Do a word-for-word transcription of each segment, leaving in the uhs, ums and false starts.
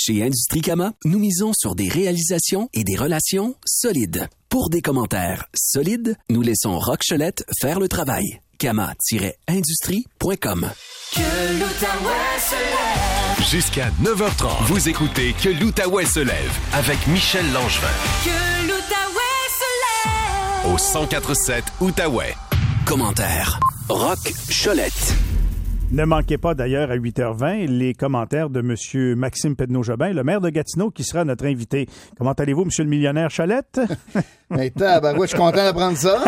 Chez Industrie Cama, nous misons sur des réalisations et des relations solides. Pour des commentaires solides, nous laissons Roch Cholette faire le travail. Cama tiret industrie point com. Que l'Outaouais se lève. Jusqu'à neuf heures trente, vous écoutez Que l'Outaouais se lève avec Michel Langevin. Que l'Outaouais se lève. Au cent quatre sept Outaouais. Commentaire Roch Cholette. Ne manquez pas d'ailleurs à huit heures vingt les commentaires de M. Maxime Pedneau-Jobin, le maire de Gatineau, qui sera notre invité. Comment allez-vous, M. le millionnaire Cholette? Mais ben, ouais, je suis content d'apprendre ça.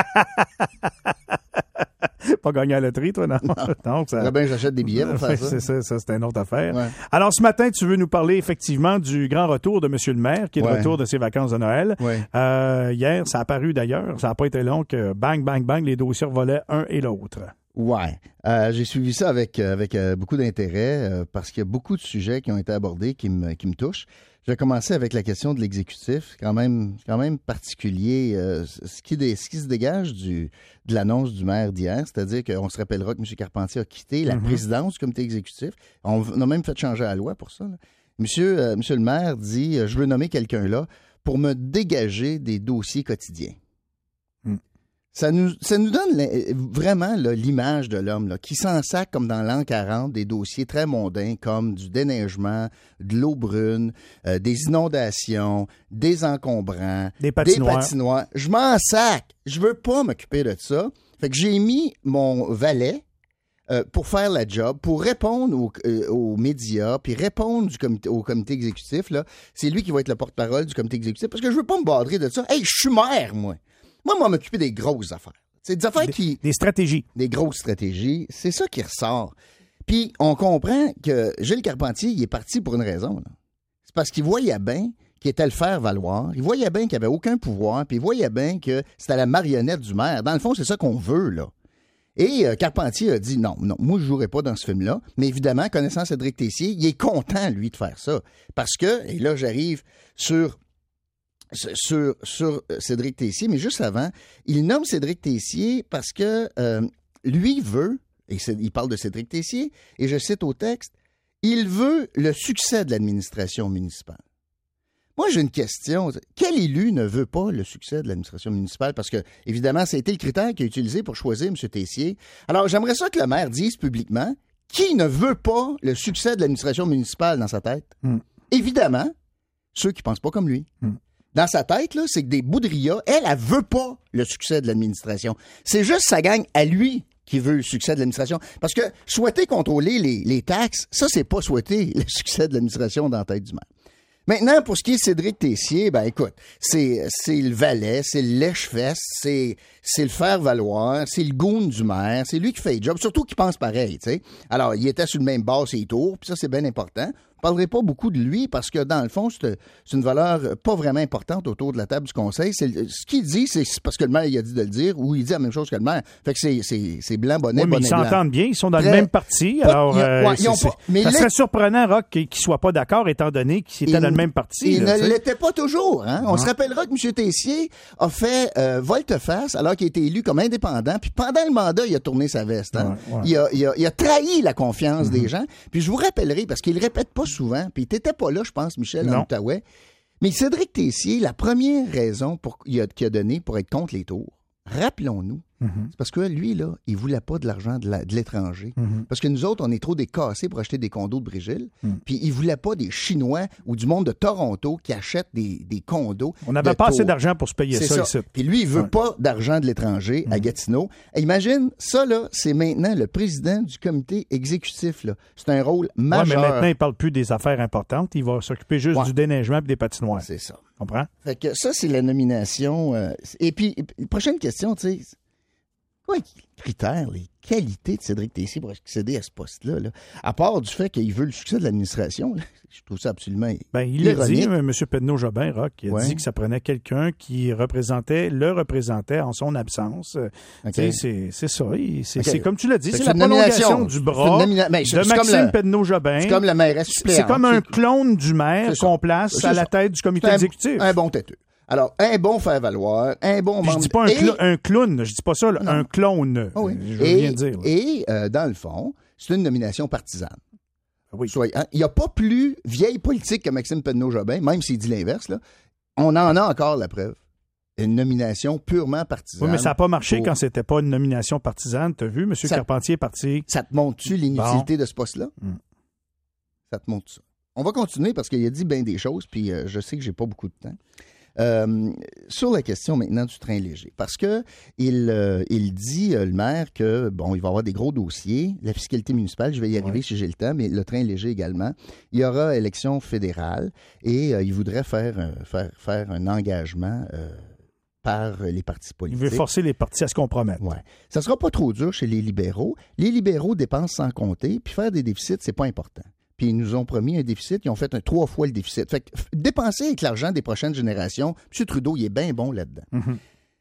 Pas gagné à la loterie, toi, non? Non, non ça... bien, j'achète des billets pour faire ça. C'est ça, ça c'est une autre affaire. Ouais. Alors, ce matin, tu veux nous parler effectivement du grand retour de M. le maire, qui est de ouais. retour de ses vacances de Noël. Ouais. Euh, hier, ça a apparu d'ailleurs, ça n'a pas été long que bang, bang, bang, les dossiers revolaient un et l'autre. Ouais. Euh, j'ai suivi ça avec, avec euh, beaucoup d'intérêt euh, parce qu'il y a beaucoup de sujets qui ont été abordés qui me, qui me touchent. Je vais commencer avec la question de l'exécutif. C'est quand même, quand même particulier euh, ce, qui dé, ce qui se dégage du, de l'annonce du maire d'hier, c'est-à-dire qu'on se rappellera que M. Carpentier a quitté la mm-hmm. présidence du comité exécutif. On, on a même fait changer la loi pour ça. Là. Monsieur, euh, monsieur le maire dit euh, « Je veux nommer quelqu'un là pour me dégager des dossiers quotidiens. Mm. » Ça nous, ça nous donne vraiment là, l'image de l'homme là, qui s'en sac comme dans l'an quarante des dossiers très mondains comme du déneigement, de l'eau brune, euh, des inondations, des encombrants, des patinoires. des patinoires. Je m'en sac. Je veux pas m'occuper de ça. Fait que j'ai mis mon valet euh, pour faire la job, pour répondre aux, euh, aux médias, puis répondre du comité, au comité exécutif. Là. C'est lui qui va être le porte-parole du comité exécutif parce que je veux pas me badrer de ça. Hey, je suis maire, moi. Moi, moi, m'occuper des grosses affaires. C'est des affaires des, qui... Des stratégies. Des grosses stratégies. C'est ça qui ressort. Puis, on comprend que Gilles Carpentier, il est parti pour une raison. Là. C'est parce qu'il voyait bien qu'il était le faire valoir. Il voyait bien qu'il n'avait aucun pouvoir. Puis, il voyait bien que c'était la marionnette du maire. Dans le fond, c'est ça qu'on veut, là. Et euh, Carpentier a dit non, non, moi, je ne jouerai pas dans ce film-là. Mais évidemment, connaissant Cédric Tessier, il est content, lui, de faire ça. Parce que, et là, j'arrive sur... Sur, sur Cédric Tessier, mais juste avant, il nomme Cédric Tessier parce que euh, lui veut, et il parle de Cédric Tessier, et je cite au texte, il veut le succès de l'administration municipale. Moi, j'ai une question. Quel élu ne veut pas le succès de l'administration municipale? Parce que, évidemment, ça a été le critère qu'il a utilisé pour choisir M. Tessier. Alors, j'aimerais ça que le maire dise publiquement qui ne veut pas le succès de l'administration municipale dans sa tête. Mm. Évidemment, ceux qui ne pensent pas comme lui. Mm. Dans sa tête, là, c'est que des Boudria, elle, elle veut pas le succès de l'administration. C'est juste sa gang à lui qui veut le succès de l'administration. Parce que souhaiter contrôler les, les taxes, ça, c'est pas souhaiter le succès de l'administration dans la tête du maire. Maintenant, pour ce qui est de Cédric Tessier, ben écoute, c'est, c'est le valet, c'est le lèche-fesse, c'est, c'est le faire-valoir, c'est le goon du maire, c'est lui qui fait le job, surtout qu'il pense pareil, tu sais. Alors, il était sur le même base et il tourne, puis ça, c'est bien important. Je ne parlerai pas beaucoup de lui parce que, dans le fond, c'est, c'est une valeur pas vraiment importante autour de la table du conseil. C'est, ce qu'il dit, c'est parce que le maire il a dit de le dire ou il dit la même chose que le maire. Fait que c'est, c'est, c'est blanc, bonnet, oui, mais bonnet, ils s'entendent blanc. bien, ils sont dans Très... le même parti. Pas, alors, a, euh, ouais, ils ont pas, mais ça là, serait surprenant, Roch, qu'ils ne soient pas d'accord étant donné qu'ils étaient dans le même parti. Il là, ne l'était pas toujours. Hein? On non. se rappellera que M. Tessier a fait euh, volte-face alors qu'il a été élu comme indépendant. Puis pendant le mandat, il a tourné sa veste. Hein? Ouais, ouais. Il, a, il, a, il a trahi la confiance mm-hmm. des gens. Puis je vous rappellerai, parce qu'il le répète pas souvent, puis il n'était pas là, je pense, Michel, en Outaouais. Mais Cédric Tessier, la première raison pour, qu'il, a, qu'il a donnée pour être contre les tours, rappelons-nous, mm-hmm. c'est parce que lui, là, il voulait pas de l'argent de, la, de l'étranger. Mm-hmm. Parce que nous autres, on est trop décassés pour acheter des condos de Brésil. Mm. Puis il voulait pas des Chinois ou du monde de Toronto qui achètent des, des condos. On n'avait pas assez d'argent pour se payer c'est ça, ça. ici. Puis lui, il veut ouais. pas d'argent de l'étranger mm. à Gatineau. Et imagine, ça, là, c'est maintenant le président du comité exécutif. Là. C'est un rôle majeur. Ouais, mais maintenant, il parle plus des affaires importantes. Il va s'occuper juste ouais. du déneigement et des patinoires. C'est ça. Comprends? Fait que ça, c'est la nomination. Euh, et puis, prochaine question, tu sais, quoi les critères, les qualités de Cédric Tessier pour accéder à ce poste-là? Là? À part du fait qu'il veut le succès de l'administration, là, je trouve ça absolument ben, il l'a dit, M. Pedneau-Jobin, Roch, il a ouais. dit que ça prenait quelqu'un qui représentait, le représentait en son absence. Okay. C'est, c'est ça. C'est, okay. c'est comme tu l'as dit, c'est, c'est la prolongation du bras nomina- ben, de Maxime Pedneau-Jobin. C'est comme la mairesse suppléante. C'est comme un clone du maire qu'on place c'est à ça. La tête du comité un, exécutif. Un bon têteux. Alors, un bon faire-valoir, un bon membre... Je dis pas un, et... cl- un clown, je dis pas ça, là, un clone. Oh oui. Je veux et, bien dire. Là. Et, euh, dans le fond, c'est une nomination partisane. Oui. Soyez, hein? Il n'y a pas plus vieille politique que Maxime Penneau-Jobin, même s'il dit l'inverse. Là. On en a encore la preuve. Une nomination purement partisane. Oui, mais ça n'a pas marché pour... quand c'était pas une nomination partisane. T'as vu, M. Ça... Carpentier est parti. Ça te montre-tu l'inutilité bon. de ce poste-là? Mm. Ça te montre ça. On va continuer parce qu'il a dit bien des choses, puis euh, je sais que j'ai pas beaucoup de temps. Euh, sur la question maintenant du train léger, parce que il, euh, il dit, euh, le maire, que bon, il va y avoir des gros dossiers, la fiscalité municipale, je vais y arriver ouais. si j'ai le temps, mais le train léger également. Il y aura élection fédérale et euh, il voudrait faire, euh, faire, faire un engagement euh, par les partis politiques. Il veut forcer les partis à se compromettre. Ouais. Ça sera pas trop dur chez les libéraux. Les libéraux dépensent sans compter, puis faire des déficits, c'est pas important. Puis ils nous ont promis un déficit, ils ont fait un trois fois le déficit. Fait que dépenser avec l'argent des prochaines générations, M. Trudeau, il est bien bon là-dedans. Mm-hmm.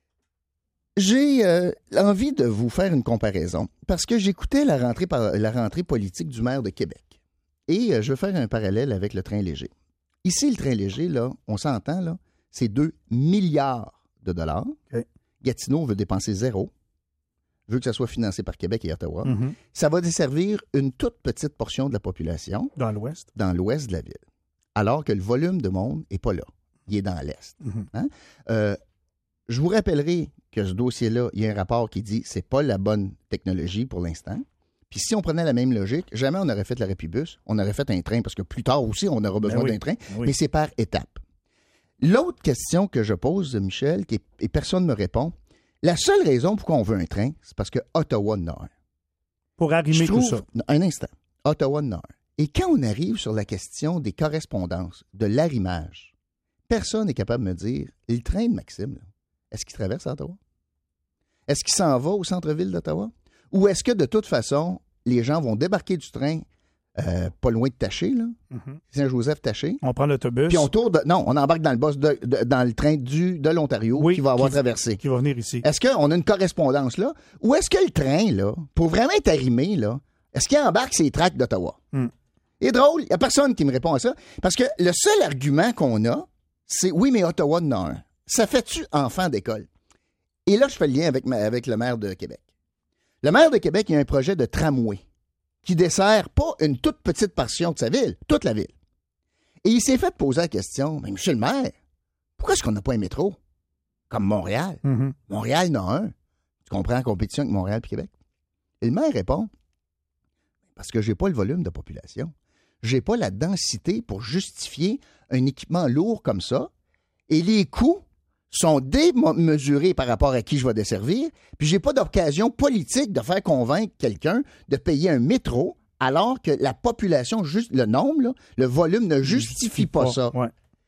J'ai euh, envie de vous faire une comparaison, parce que j'écoutais la rentrée, par, la rentrée politique du maire de Québec. Et euh, je veux faire un parallèle avec le train léger. Ici, le train léger, là, on s'entend, là, c'est deux milliards de dollars. Okay. Gatineau veut dépenser zéro. Veut que ça soit financé par Québec et Ottawa. Mm-hmm. Ça va desservir une toute petite portion de la population. Dans l'ouest. Dans l'ouest de la ville. Alors que le volume de monde n'est pas là. Il est dans l'est. Mm-hmm. Hein? Euh, je vous rappellerai que ce dossier-là, il y a un rapport qui dit que ce n'est pas la bonne technologie pour l'instant. Puis si on prenait la même logique, jamais on aurait fait le Répibus. On aurait fait un train, parce que plus tard aussi, on aura besoin ben oui. d'un train. Ben oui. Mais c'est par étapes. L'autre question que je pose, Michel, qui est, et personne ne me répond, la seule raison pourquoi on veut un train, c'est parce que Ottawa en a un. Pour arrimer trouve, tout ça. Un instant. Ottawa en a un. Et quand on arrive sur la question des correspondances, de l'arrimage, personne n'est capable de me dire, le train de Maxime, là, est-ce qu'il traverse Ottawa? Est-ce qu'il s'en va au centre-ville d'Ottawa? Ou est-ce que, de toute façon, les gens vont débarquer du train euh, pas loin de Taché, là, mm-hmm. Saint-Joseph-Taché. On prend l'autobus. Puis on tourne, de, non, on embarque dans le bus de, de, dans le train du, de l'Ontario oui, qui va avoir qui, traversé. Qui va venir ici. Est-ce qu'on a une correspondance là? Ou est-ce que le train, là, pour vraiment être arrimé, là, est-ce qu'il embarque ses tracts d'Ottawa? Mm. C'est drôle, il n'y a personne qui me répond à ça. Parce que le seul argument qu'on a, c'est oui, mais Ottawa en a un. Ça fait-tu enfant d'école? Et là, je fais le lien avec, ma, avec le maire de Québec. Le maire de Québec, il y a un projet de tramway qui dessert pas une toute petite portion de sa ville, toute la ville. Et il s'est fait poser la question, mais monsieur le maire, pourquoi est-ce qu'on n'a pas un métro? Comme Montréal. Mm-hmm. Montréal en a un. Tu comprends la compétition avec Montréal et Québec? Et le maire répond, parce que j'ai pas le volume de population. J'ai pas la densité pour justifier un équipement lourd comme ça. Et les coûts sont démesurés par rapport à qui je vais desservir, puis j'ai pas d'occasion politique de faire convaincre quelqu'un de payer un métro alors que la population, juste le nombre, là, le volume ne justifie, justifie pas, pas ça. Ouais.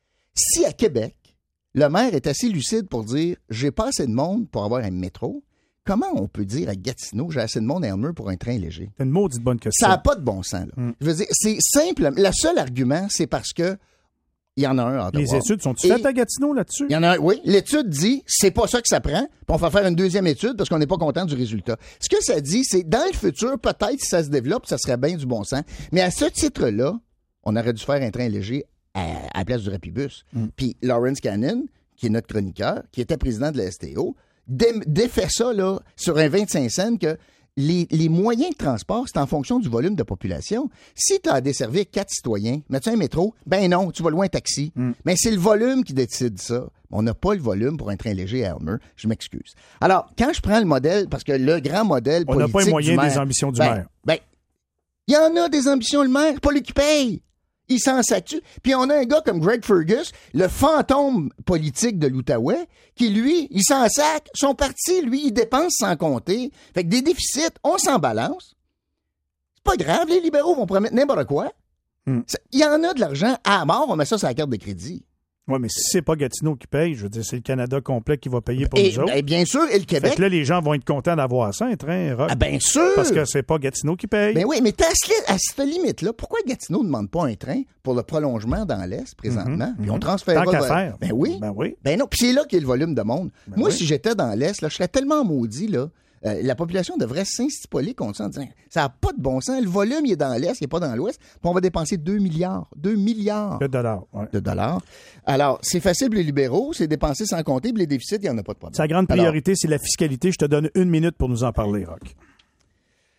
Si à Québec, le maire est assez lucide pour dire « j'ai pas assez de monde pour avoir un métro », comment on peut dire à Gatineau « j'ai assez de monde à Elmer pour un train léger ». C'est une maudite bonne question. Ça n'a pas de bon sens. Là. Mm. Je veux dire, c'est simple. Le seul argument, c'est parce que il y en a un à Ottawa. Les études sont-tu faites à Gatineau là-dessus? Il y en a un, oui. L'étude dit, c'est pas ça que ça prend, puis on va faire une deuxième étude parce qu'on n'est pas content du résultat. Ce que ça dit, c'est dans le futur, peut-être, si ça se développe, ça serait bien du bon sens. Mais à ce titre-là, on aurait dû faire un train léger à, à la place du Répibus. Mm. Puis Lawrence Cannon, qui est notre chroniqueur, qui était président de la S T O, dé, défait ça là, sur un vingt-cinq cents que Les, les moyens de transport, c'est en fonction du volume de population. Si tu as à desservir quatre citoyens, mets-tu un métro? Ben non, tu vas loin un taxi. Mm. Mais c'est le volume qui décide ça. On n'a pas le volume pour un train léger à Elmer. Je m'excuse. Alors, quand je prends le modèle, parce que le grand modèle on politique n'a pas les moyens maire, des ambitions du ben, maire. Ben, il y en a des ambitions, le maire. C'est pas lui qui paye. Il s'en s'attue. Puis on a un gars comme Greg Fergus, le fantôme politique de l'Outaouais, qui, lui, il s'en sac. Son parti, lui, il dépense sans compter. Fait que des déficits, on s'en balance. C'est pas grave, les libéraux vont promettre n'importe quoi. Il mm. y en a de l'argent à mort, on met ça sur la carte de crédit. Oui, mais si c'est pas Gatineau qui paye, je veux dire, c'est le Canada complet qui va payer pour et, nous autres. Et bien sûr, et le Québec. Fait que là, les gens vont être contents d'avoir ça, un train rock. Ah, bien sûr! Parce que c'est pas Gatineau qui paye. Ben oui, mais t'as à cette limite-là, pourquoi Gatineau ne demande pas un train pour le prolongement dans l'Est, présentement? Mm-hmm. Puis on transfère. Tant qu'à faire. Ben oui. Ben oui. Ben non, puis c'est là qu'il y a le volume de monde. Ben Moi, oui. si j'étais dans l'Est, là, je serais tellement maudit, là. Euh, la population devrait s'instipoler contre ça en disant ça n'a pas de bon sens. Le volume, il est dans l'Est, il n'est pas dans l'Ouest. Puis on va dépenser deux milliards. deux milliards de dollars. Ouais. De dollars. Alors, c'est facile pour les libéraux, c'est dépenser sans compter, puis les déficits, il n'y en a pas de problème. Sa grande priorité, Alors, c'est la fiscalité. Je te donne une minute pour nous en parler, Roch.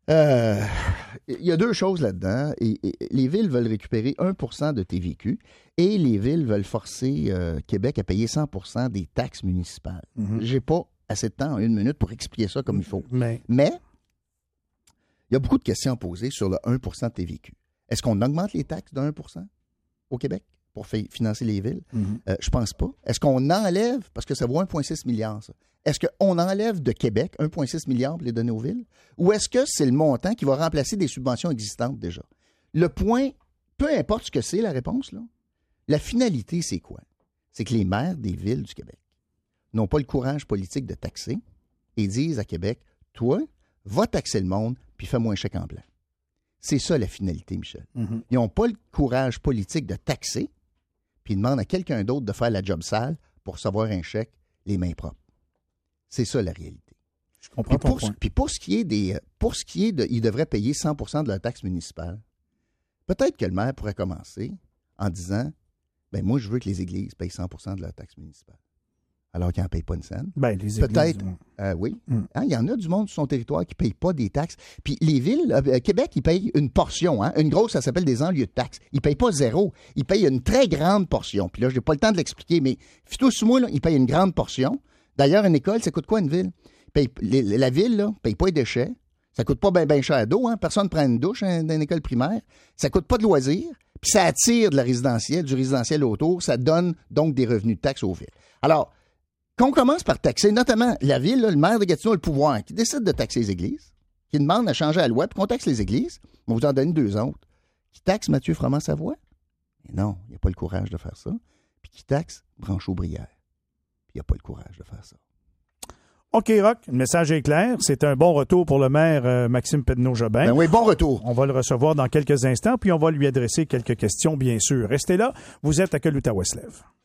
Euh, il y a deux choses là-dedans. Et, et, les villes veulent récupérer un pour cent de T V Q et les villes veulent forcer euh, Québec à payer cent pour cent des taxes municipales. Mm-hmm. J'ai pas assez de temps en une minute pour expliquer ça comme il faut. Mais, Mais il y a beaucoup de questions à poser sur le un pour cent de T V Q. Est-ce qu'on augmente les taxes de un pour cent au Québec pour f- financer les villes? Mm-hmm. Euh, je pense pas. Est-ce qu'on enlève, parce que ça vaut un virgule six milliard, ça. Est-ce qu'on enlève de Québec un virgule six milliard pour les donner aux villes? Ou est-ce que c'est le montant qui va remplacer des subventions existantes déjà? Le point, peu importe ce que c'est la réponse, là, la finalité, c'est quoi? C'est que les maires des villes du Québec n'ont pas le courage politique de taxer et disent à Québec, toi, va taxer le monde, puis fais-moi un chèque en blanc. C'est ça la finalité, Michel. Mm-hmm. Ils n'ont pas le courage politique de taxer, puis ils demandent à quelqu'un d'autre de faire la job sale pour recevoir un chèque les mains propres. C'est ça la réalité. Je comprends puis pour, ton point. Puis pour ce qui est des, pour ce qui est de, ils devraient payer cent pour cent de leur taxe municipale. Peut-être que le maire pourrait commencer en disant, ben moi je veux que les églises payent cent pour cent de leur taxe municipale, alors qu'ils n'en payent pas une scène. Ben les Peut-être, églises, euh, oui. Mm. Hein, il y en a du monde sur son territoire qui ne paye pas des taxes. Puis les villes, euh, Québec, ils payent une portion. Hein, une grosse, ça s'appelle des enlieux de taxes. Ils ne payent pas zéro. Ils payent une très grande portion. Puis là, je n'ai pas le temps de l'expliquer, mais fais-toi sous moi, là, ils payent une grande portion. D'ailleurs, une école, ça coûte quoi une ville? Paye, les, la ville, là, paye pas les déchets. Ça coûte pas bien ben cher d'eau. Hein? Personne ne prend une douche hein, dans une école primaire. Ça coûte pas de loisirs. Puis ça attire de la résidentielle, du résidentiel autour. Ça donne donc des revenus de taxes aux villes. Alors, qu'on commence par taxer, notamment la ville, là, le maire de Gatineau a le pouvoir, qui décide de taxer les églises, qui demande à changer la loi, puis qu'on taxe les églises. On va vous en donner deux autres. Qui taxe Mathieu Froment-Savoie? Mais non, il n'a pas le courage de faire ça. Puis qui taxe Branchot-Brière? Puis il n'a pas le courage de faire ça. OK, Roch, le message est clair. C'est un bon retour pour le maire euh, Maxime Pedneau-Jobin. Ben oui, bon retour. On va le recevoir dans quelques instants, puis on va lui adresser quelques questions, bien sûr. Restez là, vous êtes à Que l'Outaouais se lève.